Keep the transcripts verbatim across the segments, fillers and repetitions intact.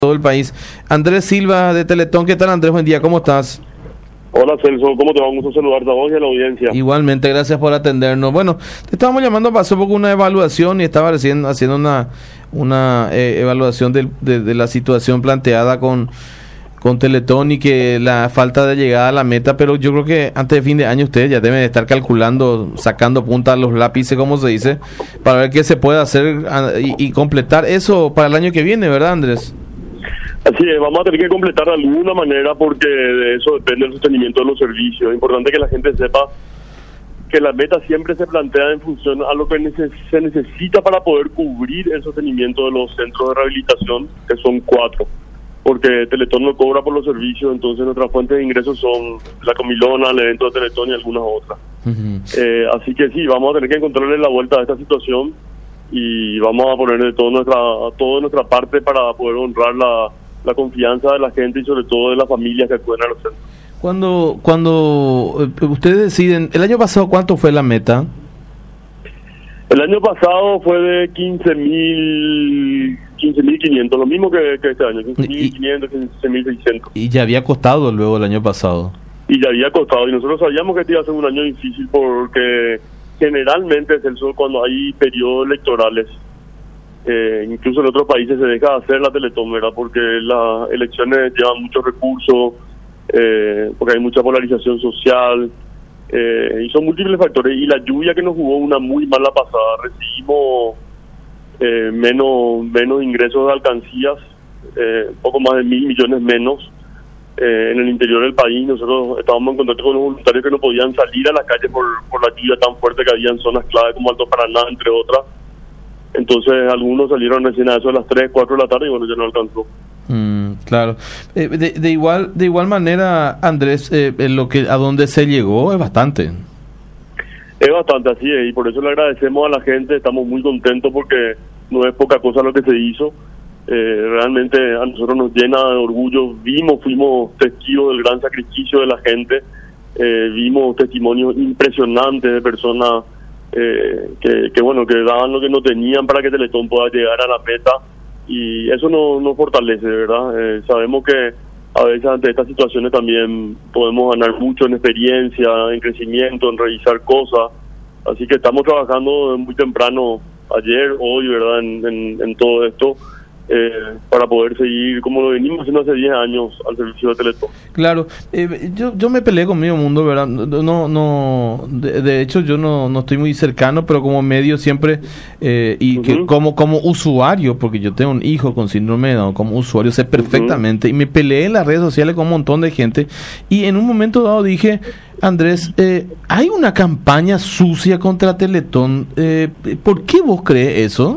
todo el país. Andrés Silva de Teletón, ¿qué tal, Andrés? Buen día, ¿cómo estás? Hola Celso, ¿cómo te va? Un gusto saludarte a vos y a la audiencia. Igualmente, gracias por atendernos. Bueno, te estábamos llamando para hacer un poco una evaluación y estaba recién haciendo una una eh, evaluación de, de, de la situación planteada con, con Teletón y que la falta de llegada a la meta, pero yo creo que antes de fin de año ustedes ya deben estar calculando, sacando punta a los lápices, como se dice, para ver qué se puede hacer y, y completar eso para el año que viene, ¿verdad, Andrés? Así es, vamos a tener que completar de alguna manera porque de eso depende el sostenimiento de los servicios. Es importante que la gente sepa que la meta siempre se plantea en función a lo que neces- se necesita para poder cubrir el sostenimiento de los centros de rehabilitación, que son cuatro. Porque Teletón no cobra por los servicios, entonces nuestras fuentes de ingresos son la comilona, el evento de Teletón y algunas otras. Uh-huh. Eh, así que sí, vamos a tener que encontrarle la vuelta a esta situación y vamos a ponerle todo nuestra, todo de nuestra parte para poder honrar la la confianza de la gente y sobre todo de las familias que acuden a los centros. Cuando cuando ustedes deciden, el año pasado, ¿cuánto fue la meta? El año pasado fue de quince mil quinientos, lo mismo que, que este año, quince mil quinientos, quince mil seiscientos. Y ya había costado luego el año pasado. Y ya había costado, y nosotros sabíamos que este iba a ser un año difícil porque generalmente es el sur cuando hay periodos electorales. Eh, incluso en otros países se deja de hacer la Teletón, ¿verdad? Porque las elecciones llevan muchos recursos, eh, porque hay mucha polarización social, eh, y son múltiples factores. Y la lluvia que nos jugó una muy mala pasada, recibimos eh, menos menos ingresos de alcancías, eh, poco más de mil millones menos eh, en el interior del país. Nosotros estábamos en contacto con los voluntarios que no podían salir a la calle por, por la lluvia tan fuerte que había en zonas clave como Alto Paraná, entre otras. Entonces algunos salieron recién a eso a las tres, cuatro de la tarde y bueno, ya no alcanzó. Mm, claro. Eh, de, de igual de igual manera, Andrés, eh, lo que a donde se llegó es bastante. Es bastante, así es, y por eso le agradecemos a la gente, estamos muy contentos porque no es poca cosa lo que se hizo. Eh, realmente a nosotros nos llena de orgullo, vimos, fuimos testigos del gran sacrificio de la gente, eh, vimos testimonios impresionantes de personas Eh, que, que bueno, que daban lo que no tenían para que Teletón pueda llegar a la meta y eso nos no fortalece, ¿verdad? Eh, sabemos que a veces ante estas situaciones también podemos ganar mucho en experiencia, en crecimiento, en revisar cosas, así que estamos trabajando muy temprano, ayer, hoy, ¿verdad? En, en, en todo esto. Eh, para poder seguir como lo venimos haciendo hace diez años al servicio de Teletón. Claro, eh, yo yo me peleé con Medio Mundo, ¿verdad? No, no, de, de hecho yo no, no estoy muy cercano, pero como medio siempre, eh, y uh-huh. que como como usuario, porque yo tengo un hijo con síndrome de Down, como usuario sé perfectamente, uh-huh. y me peleé en las redes sociales con un montón de gente, y en un momento dado dije, Andrés, eh, hay una campaña sucia contra Teletón, eh, ¿por qué vos crees eso?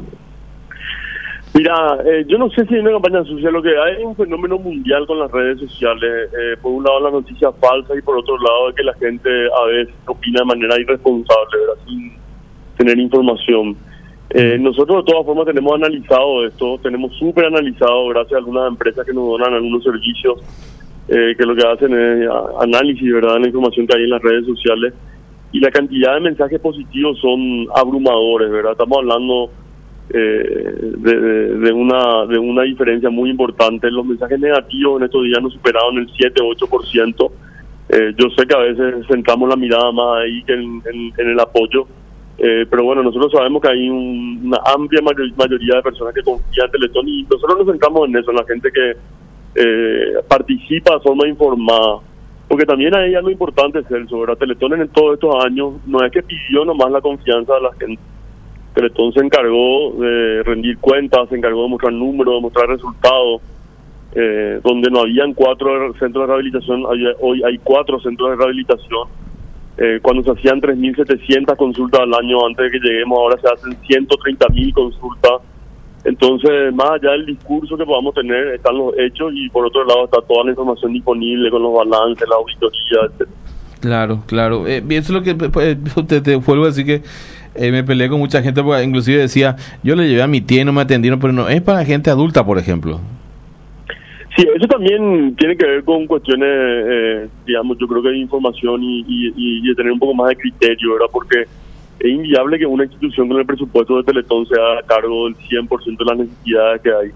Mira, eh, yo no sé si hay una campaña sucia, lo que hay es un fenómeno mundial con las redes sociales. Eh, por un lado las noticias falsas y por otro lado es que la gente a veces opina de manera irresponsable, ¿verdad? Sin tener información. Eh, nosotros de todas formas tenemos analizado esto, tenemos súper analizado gracias a algunas empresas que nos donan algunos servicios, eh, que lo que hacen es análisis, ¿verdad?, de la información que hay en las redes sociales. Y la cantidad de mensajes positivos son abrumadores, ¿verdad? Estamos hablando Eh, de, de, de una de una diferencia muy importante. Los mensajes negativos en estos días nos superaron el siete o ocho por ciento. Eh, yo sé que a veces centramos la mirada más ahí que en, en, en el apoyo, eh, pero bueno, nosotros sabemos que hay un, una amplia mayor, mayoría de personas que confían en Teletón y nosotros nos centramos en eso, en la gente que eh, participa de forma informada, porque también hay algo importante, Celso, ¿verdad? Teletón en todos estos años no es que pidió nomás la confianza de la gente. Teletón se encargó de rendir cuentas, se encargó de mostrar números, de mostrar resultados. Eh, donde no habían cuatro centros de rehabilitación, había, hoy hay cuatro centros de rehabilitación. Eh, cuando se hacían tres mil setecientas consultas al año antes de que lleguemos, ahora se hacen ciento treinta mil consultas. Entonces, más allá del discurso que podamos tener, están los hechos y por otro lado está toda la información disponible con los balances, la auditoría, etcétera. Claro, claro. Eh, eso es lo que pues, te, te vuelvo a decir que Eh, me peleé con mucha gente porque inclusive decía, yo le llevé a mi tía y no me atendieron, pero no, es para gente adulta, por ejemplo. Sí, eso también tiene que ver con cuestiones, eh, digamos, yo creo que de información y, y, y de tener un poco más de criterio, ¿verdad? Porque es inviable que una institución con el presupuesto de Teletón se haga cargo del cien por ciento de las necesidades que hay.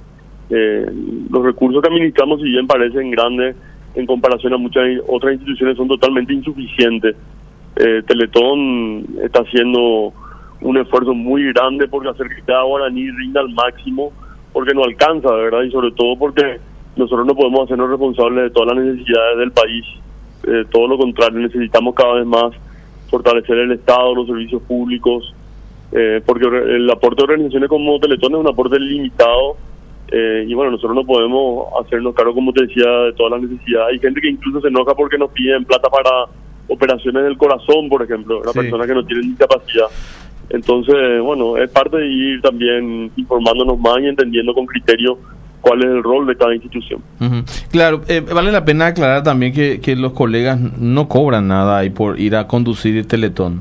Eh, los recursos que administramos, si bien parecen grandes en comparación a muchas otras instituciones, son totalmente insuficientes. Eh, Teletón está haciendo un esfuerzo muy grande por hacer que cada guaraní rinda al máximo, porque no alcanza, ¿verdad? Y sobre todo porque nosotros no podemos hacernos responsables de todas las necesidades del país. Eh, todo lo contrario, necesitamos cada vez más fortalecer el Estado, los servicios públicos, eh, porque el aporte de organizaciones como Teletón es un aporte limitado. Eh, y bueno, nosotros no podemos hacernos cargo, como te decía, de todas las necesidades. Hay gente que incluso se enoja porque nos piden plata para operaciones del corazón, por ejemplo, una sí. persona que no tiene discapacidad. Entonces, bueno, es parte de ir también informándonos más y entendiendo con criterio cuál es el rol de cada institución. Uh-huh. Claro, eh, vale la pena aclarar también que, que los colegas no cobran nada ahí por ir a conducir el Teletón.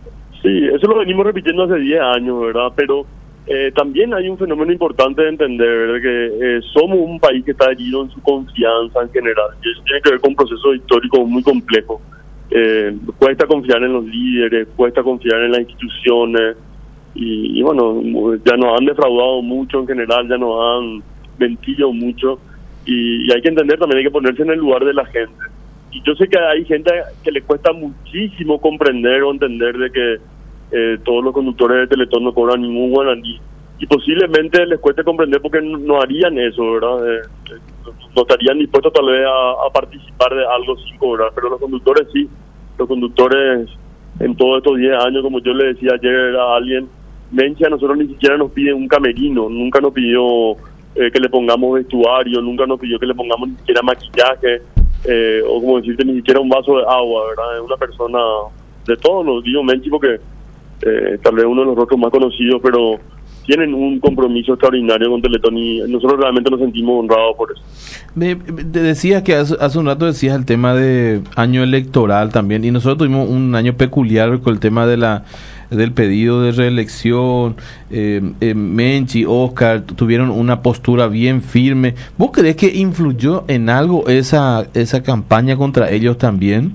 Sí, eso lo venimos repitiendo hace diez años, ¿verdad? Pero Eh, también hay un fenómeno importante de entender, ¿verdad? Que eh, somos un país que está herido en su confianza en general, y eso tiene que ver con procesos históricos muy complejos. Eh, cuesta confiar en los líderes, cuesta confiar en las instituciones, y, y bueno, ya nos han defraudado mucho en general, ya nos han mentido mucho, y, y hay que entender también, hay que ponerse en el lugar de la gente. Y yo sé que hay gente que le cuesta muchísimo comprender o entender de que Eh, todos los conductores de Teletón no cobran ningún guaraní, y posiblemente les cueste comprender porque no, no harían eso, ¿verdad? Eh, eh, no estarían dispuestos tal vez a, a participar de algo sin cobrar, pero los conductores sí. Los conductores en todos estos diez años, como yo le decía ayer a alguien, Menchi a nosotros ni siquiera nos pide un camerino, nunca nos pidió eh, que le pongamos vestuario, nunca nos pidió que le pongamos ni siquiera maquillaje, eh, o como decirte, ni siquiera un vaso de agua, ¿verdad? Es una persona de todos los días, Menchi, porque Eh, tal vez uno de los rostros más conocidos, pero tienen un compromiso extraordinario con Teletón y nosotros realmente nos sentimos honrados por eso. Me, te decías que hace, hace un rato decías el tema de año electoral también, y nosotros tuvimos un año peculiar con el tema de la del pedido de reelección. eh, eh, Menchi, Oscar tuvieron una postura bien firme. ¿Vos crees que influyó en algo esa esa campaña contra ellos también?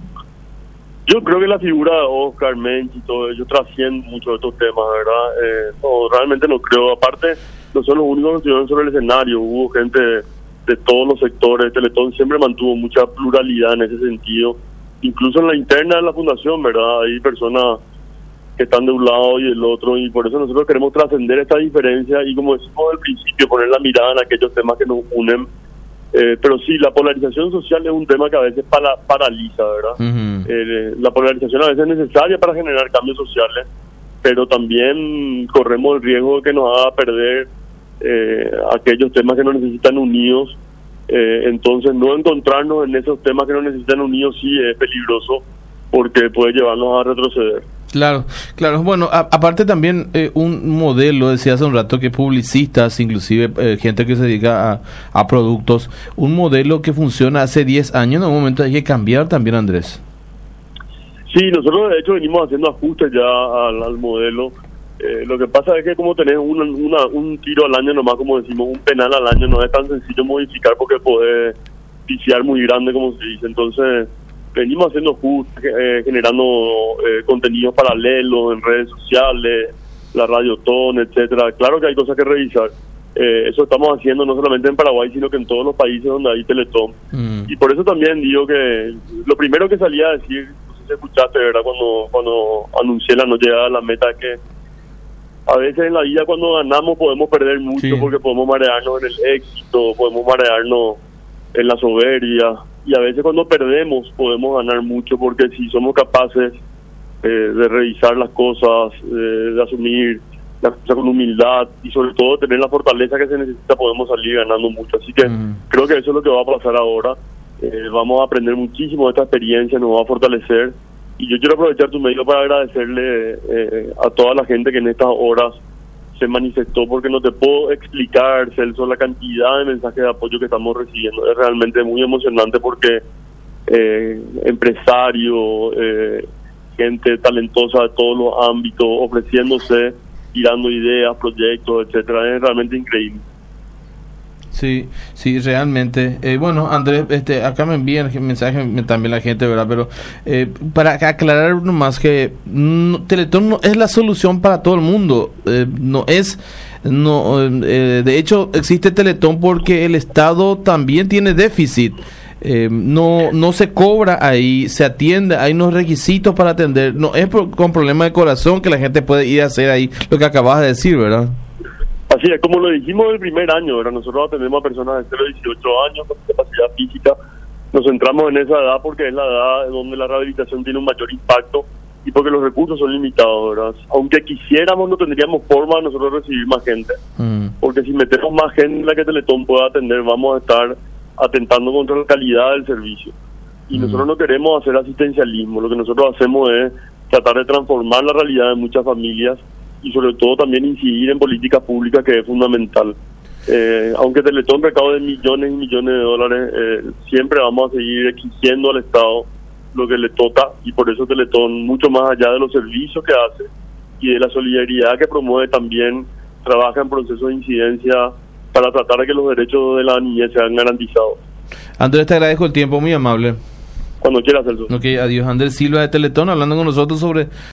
Yo creo que la figura de Oscar, Menchi y todo ello trasciende mucho de estos temas, ¿verdad? Eh, no, realmente no creo. Aparte, no son los únicos que estuvieron sobre el escenario. Hubo gente de todos los sectores. Teletón siempre mantuvo mucha pluralidad en ese sentido. Incluso en la interna de la fundación, ¿verdad? Hay personas que están de un lado y del otro, y por eso nosotros queremos trascender esta diferencia y, como decimos al principio, poner la mirada en aquellos temas que nos unen. Eh, pero sí, la polarización social es un tema que a veces para, paraliza, ¿verdad? Uh-huh. Eh, la polarización a veces es necesaria para generar cambios sociales, pero también corremos el riesgo de que nos haga perder eh, aquellos temas que nos necesitan unidos. Eh, entonces, no encontrarnos en esos temas que nos necesitan unidos sí es peligroso, porque puede llevarnos a retroceder. Claro, claro. Bueno, a, aparte también eh, un modelo, decía hace un rato, que publicistas, inclusive eh, gente que se dedica a, a productos, un modelo que funciona hace diez años, en un momento hay que cambiar también, Andrés. Sí, nosotros de hecho venimos haciendo ajustes ya al, al modelo. Eh, lo que pasa es que como tenés una, una, un tiro al año nomás, como decimos, un penal al año, no es tan sencillo modificar porque podés viciar muy grande, como se dice. Entonces venimos haciendo ajustes, eh, generando eh, contenidos paralelos en redes sociales, la Radiotón, etcétera. Claro que hay cosas que revisar. Eh, eso estamos haciendo no solamente en Paraguay, sino que en todos los países donde hay Teletón. Mm. Y por eso también digo que lo primero que salía a decir, no sé si escuchaste, ¿verdad? Cuando, cuando anuncié la no llegada a la meta, que a veces en la vida cuando ganamos podemos perder mucho, sí, porque podemos marearnos en el éxito, podemos marearnos en la soberbia, y a veces cuando perdemos podemos ganar mucho, porque si somos capaces eh, de revisar las cosas, eh, de asumir las cosas con humildad y sobre todo tener la fortaleza que se necesita, podemos salir ganando mucho. Así que mm. creo que eso es lo que va a pasar ahora. Eh, vamos a aprender muchísimo de esta experiencia, nos va a fortalecer, y yo quiero aprovechar tu medio para agradecerle eh, a toda la gente que en estas horas se manifestó, porque no te puedo explicar, Celso, la cantidad de mensajes de apoyo que estamos recibiendo. Es realmente muy emocionante porque eh, empresarios, eh, gente talentosa de todos los ámbitos, ofreciéndose, tirando ideas, proyectos, etcétera, es realmente increíble. Sí, sí, realmente. Eh, bueno, Andrés, este, acá me envían mensajes también la gente, ¿verdad? Pero eh, para aclarar uno más que no, Teletón no es la solución para todo el mundo. Eh, no es no, eh, de hecho existe Teletón porque el Estado también tiene déficit. Eh, no no se cobra ahí, se atiende, hay unos requisitos para atender, no es por, con problemas de corazón que la gente puede ir a hacer ahí lo que acabas de decir, ¿verdad? Así es, como lo dijimos el primer año, ¿verdad? Nosotros atendemos a personas de cero a dieciocho años con discapacidad física, nos centramos en esa edad porque es la edad donde la rehabilitación tiene un mayor impacto y porque los recursos son limitados, ¿verdad? Aunque quisiéramos, no tendríamos forma de nosotros recibir más gente, mm. porque si metemos más gente en la que Teletón pueda atender, vamos a estar atentando contra la calidad del servicio. Y mm. nosotros no queremos hacer asistencialismo, lo que nosotros hacemos es tratar de transformar la realidad de muchas familias y sobre todo también incidir en políticas públicas, que es fundamental. Eh, aunque Teletón recaude millones y millones de dólares, eh, siempre vamos a seguir exigiendo al Estado lo que le toca, y por eso Teletón, mucho más allá de los servicios que hace y de la solidaridad que promueve, también trabaja en procesos de incidencia para tratar de que los derechos de la niñez sean garantizados. Andrés, te agradezco el tiempo, muy amable. Cuando quieras, Celso. Ok, adiós. Andrés Silva de Teletón, hablando con nosotros sobre